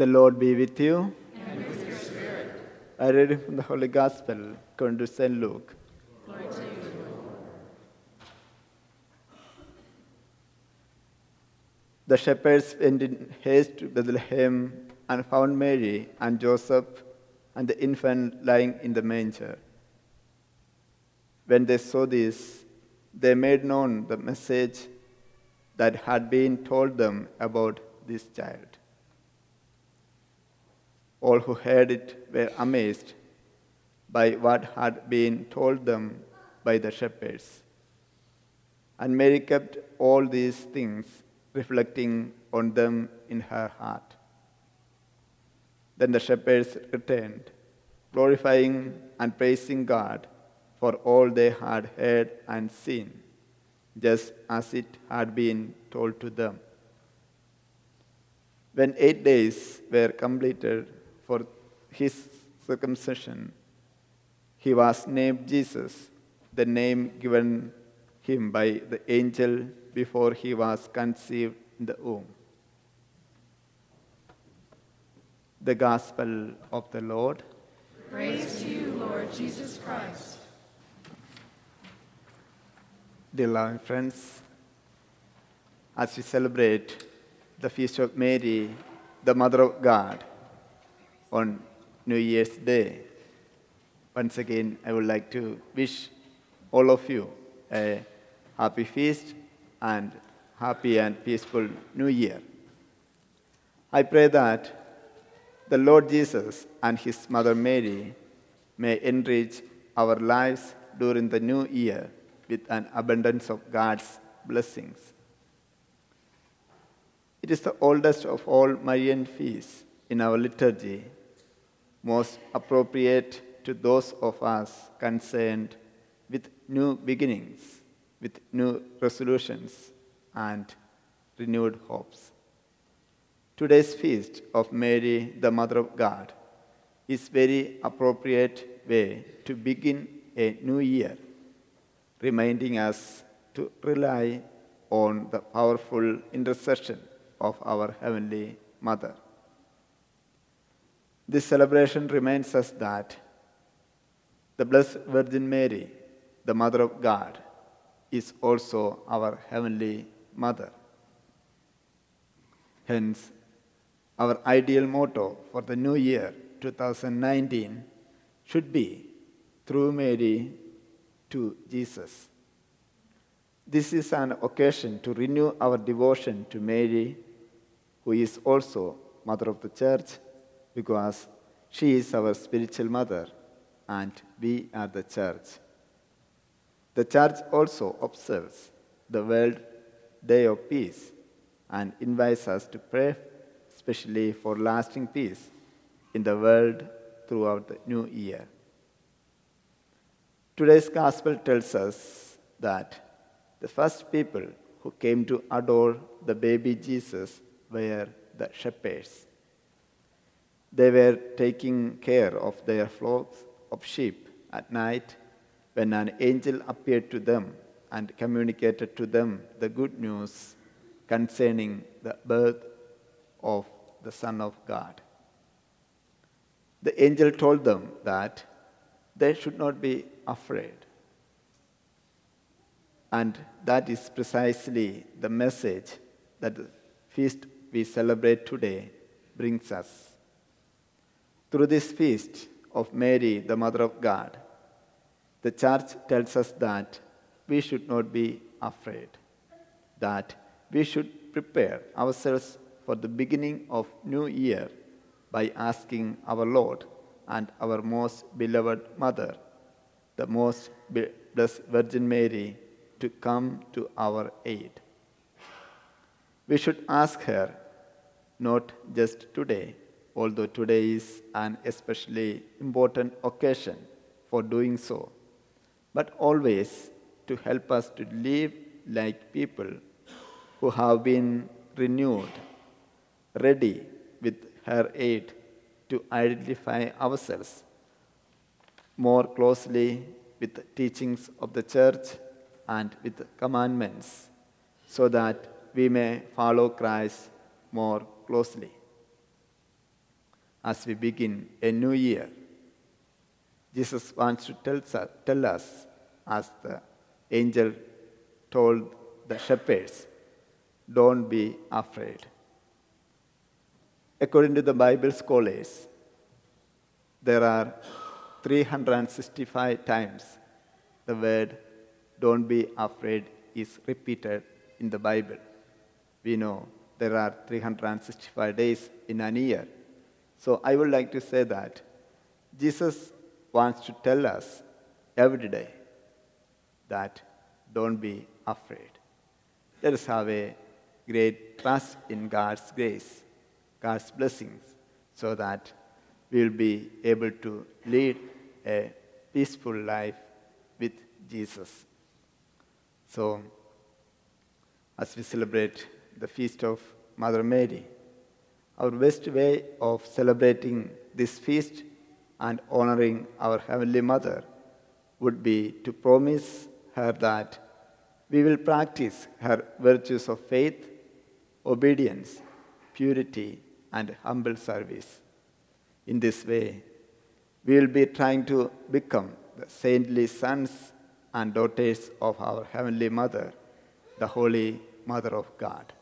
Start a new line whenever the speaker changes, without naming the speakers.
The Lord be with you.
And with your spirit.
I read from the Holy Gospel according to St. Luke.
Glory to you, Lord.
The shepherds went in haste to Bethlehem and found Mary and Joseph and the infant lying in the manger. When they saw this, they made known the message that had been told them about this child. All who heard it were amazed by what had been told them by the shepherds. And Mary kept all these things, reflecting on them in her heart. Then the shepherds returned, glorifying and praising God for all they had heard and seen, just as it had been told to them. When 8 days were completed for his circumcision, he was named Jesus, the name given him by the angel before he was conceived in the womb. The Gospel of the Lord.
Praise to you, Lord Jesus Christ.
Dear loving friends, as we celebrate the feast of Mary, the Mother of God, on New Year's Day, once again I would like to wish all of you a happy feast and happy and peaceful New Year. I pray that the Lord Jesus and his Mother Mary may enrich our lives during the new year with an abundance of God's blessings. It is the oldest of all Marian feasts in our liturgy, most appropriate to those of us concerned with new beginnings, with new resolutions, and renewed hopes. Today's feast of Mary, the Mother of God, is very appropriate way to begin a new year, reminding us to rely on the powerful intercession of our Heavenly Mother. This celebration reminds us that the Blessed Virgin Mary, the Mother of God, is also our Heavenly Mother. Hence, our ideal motto for the new year 2019 should be through Mary to Jesus. This is an occasion to renew our devotion to Mary, who is also Mother of the Church, because she is our spiritual mother and we are the Church. The Church also observes the World Day of Peace and invites us to pray especially for lasting peace in the world throughout the new year. Today's Gospel tells us that the first people who came to adore the baby Jesus were the shepherds. They were taking care of their flocks of sheep at night when an angel appeared to them and communicated to them the good news concerning the birth of the Son of God. The angel told them that they should not be afraid. And that is precisely the message that the feast we celebrate today brings us. Through this feast of Mary, the Mother of God, the Church tells us that we should not be afraid, that we should prepare ourselves for the beginning of new year by asking our Lord and our most beloved Mother, the most blessed Virgin Mary, to come to our aid. We should ask her not just today, although today is an especially important occasion for doing so, but always to help us to live like people who have been renewed, ready with her aid to identify ourselves more closely with the teachings of the Church and with the commandments, so that we may follow Christ more closely. as we begin a new year. Jesus wants to tell us, as the angel told the shepherds, don't be afraid. According to the Bible scholars, there are 365 times the word don't be afraid is repeated in the Bible. We know there are 365 days in an year. So I would like to say that Jesus wants to tell us every day that don't be afraid. Let us have a great trust in God's grace, God's blessings, so that we will be able to lead a peaceful life with Jesus. So, as we celebrate the feast of Mother Mary, our best way of celebrating this feast and honoring our Heavenly Mother would be to promise her that we will practice her virtues of faith, obedience, purity, and humble service. In this way, we will be trying to become the saintly sons and daughters of our Heavenly Mother, the Holy Mother of God.